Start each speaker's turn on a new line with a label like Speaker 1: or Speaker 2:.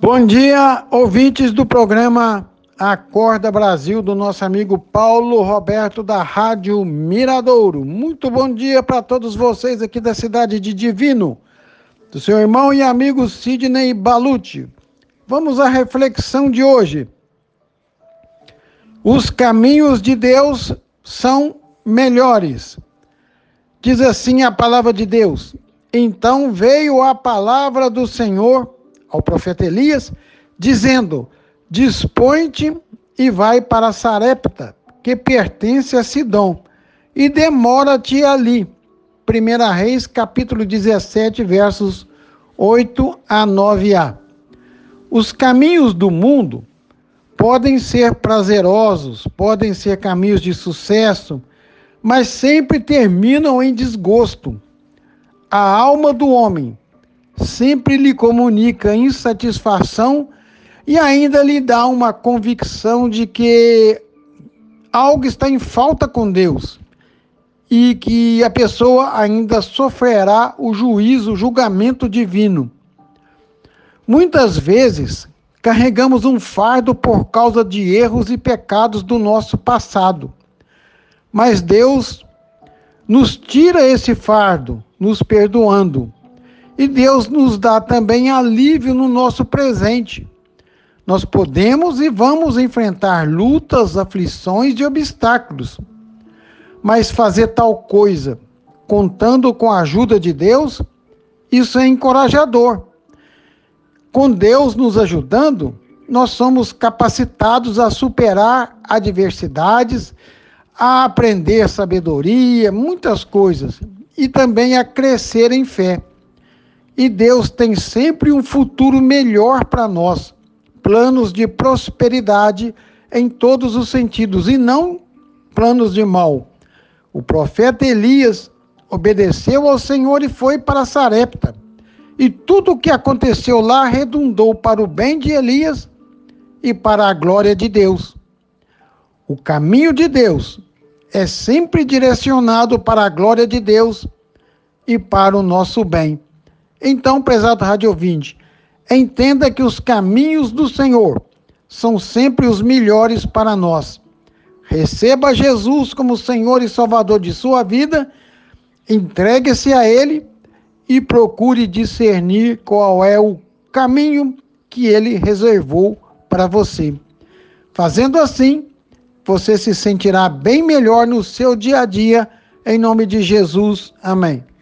Speaker 1: Bom dia, ouvintes do programa Acorda Brasil, do nosso amigo Paulo Roberto, da Rádio Miradouro. Muito bom dia para todos vocês aqui da cidade de Divino, do seu irmão e amigo Sidney Balucci. Vamos à reflexão de hoje. Os caminhos de Deus são melhores. Diz assim a palavra de Deus: então veio a palavra do Senhor ao profeta Elias, dizendo: dispõe-te e vai para Sarepta, que pertence a Sidom, e demora-te ali. 1 Reis, capítulo 17, versos 8 a 9a. Os caminhos do mundo podem ser prazerosos, podem ser caminhos de sucesso, mas sempre terminam em desgosto. A alma do homem sempre lhe comunica insatisfação e ainda lhe dá uma convicção de que algo está em falta com Deus e que a pessoa ainda sofrerá o juízo, o julgamento divino. Muitas vezes carregamos um fardo por causa de erros e pecados do nosso passado, mas Deus nos tira esse fardo, nos perdoando. E Deus nos dá também alívio no nosso presente. Nós podemos e vamos enfrentar lutas, aflições e obstáculos. Mas fazer tal coisa, contando com a ajuda de Deus, isso é encorajador. Com Deus nos ajudando, nós somos capacitados a superar adversidades, a aprender sabedoria, muitas coisas, e também a crescer em fé. E Deus tem sempre um futuro melhor para nós, planos de prosperidade em todos os sentidos, e não planos de mal. O profeta Elias obedeceu ao Senhor e foi para Sarepta, e tudo o que aconteceu lá redundou para o bem de Elias e para a glória de Deus. O caminho de Deus é sempre direcionado para a glória de Deus e para o nosso bem. Então, prezado rádio ouvinte, entenda que os caminhos do Senhor são sempre os melhores para nós. Receba Jesus como Senhor e Salvador de sua vida, entregue-se a Ele e procure discernir qual é o caminho que Ele reservou para você. Fazendo assim, você se sentirá bem melhor no seu dia a dia, em nome de Jesus. Amém.